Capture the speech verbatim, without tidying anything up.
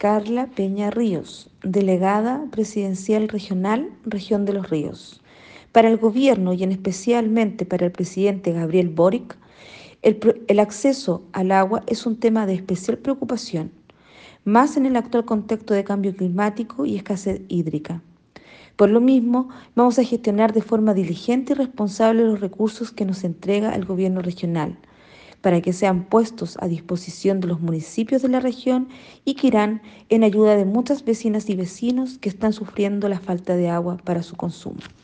Carla Peña Ríos, delegada presidencial regional, Región de los Ríos. Para el gobierno y en especialmente para el presidente Gabriel Boric, el, el acceso al agua es un tema de especial preocupación, más en el actual contexto de cambio climático y escasez hídrica. Por lo mismo, vamos a gestionar de forma diligente y responsable los recursos que nos entrega el gobierno regional, para que sean puestos a disposición de los municipios de la región y que irán en ayuda de muchas vecinas y vecinos que están sufriendo la falta de agua para su consumo.